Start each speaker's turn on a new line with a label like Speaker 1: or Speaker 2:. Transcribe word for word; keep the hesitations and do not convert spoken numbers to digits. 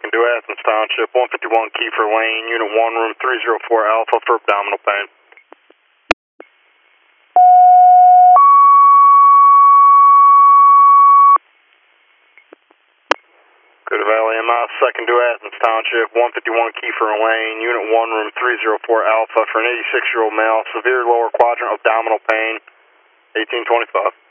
Speaker 1: second to Athens Township, one fifty-one Kiefer Lane, Unit one, room three oh four Alpha for abdominal pain. Dakota Valley M I, second to Athens Township, one fifty-one Kiefer Lane, Unit one, room three oh four Alpha for an eighty-six-year-old male, severe lower quadrant abdominal pain, eighteen twenty-five.